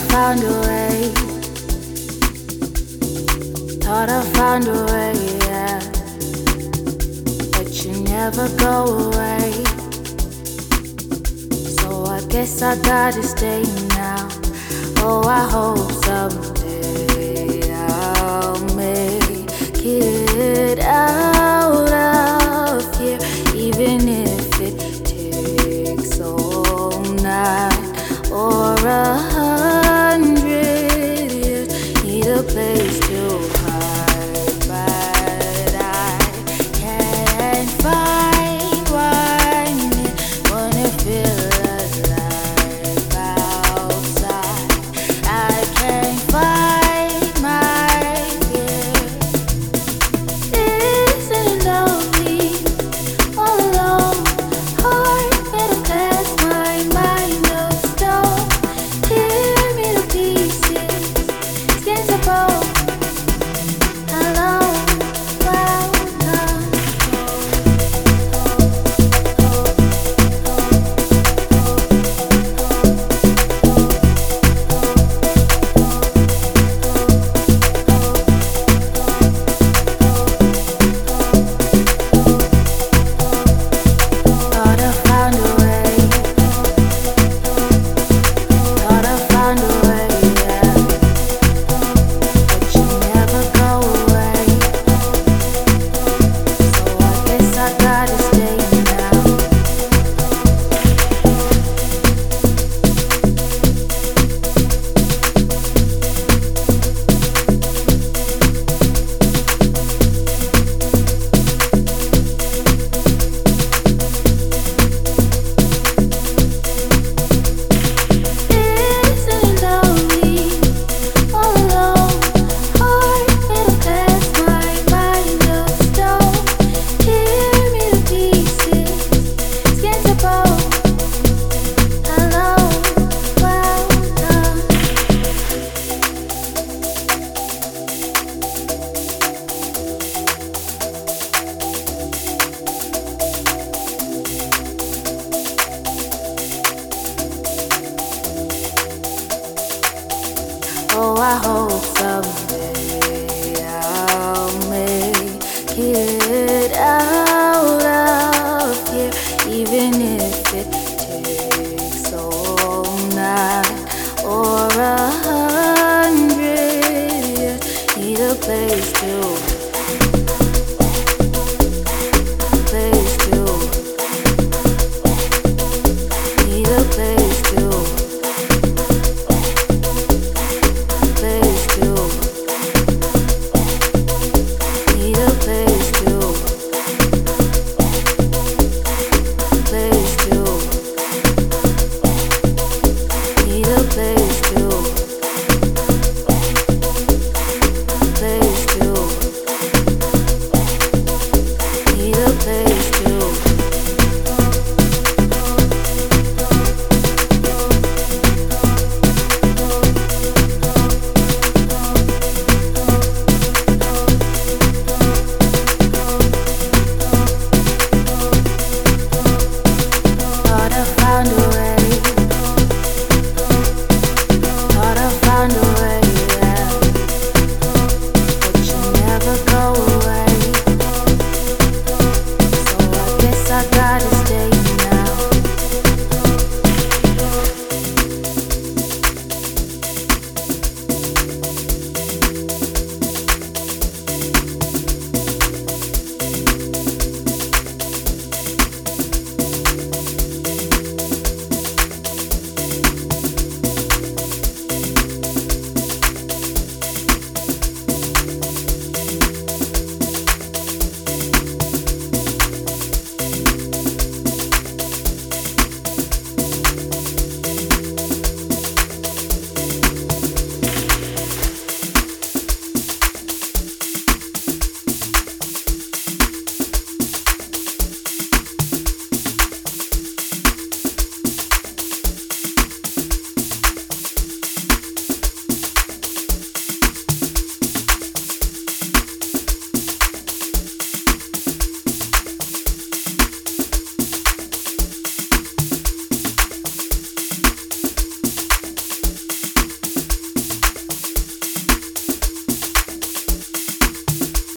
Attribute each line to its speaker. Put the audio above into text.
Speaker 1: found a way. Thought I found a way, yeah. But you never go away. So I guess I gotta stay now. Oh, I hope someday I'll make it out of here, even if it takes all night or 100 years. Need a place to hide, but I can't find one. Wanna feel alive outside. I can't find my fear. Isn't it lonely all alone? Heart made of glass, my mind of stone. Tear me to pieces, skins of bone. Alone, wild thought I found a way. Thought I found a way, yeah. But you never go away. So I guess I gotta stay now. Isn't it lonely all alone? Heart made of glass, my mind of stone. Tear me to pieces, skins of bone. Alone, wild oh, I hope someday I'll make it out of here, even if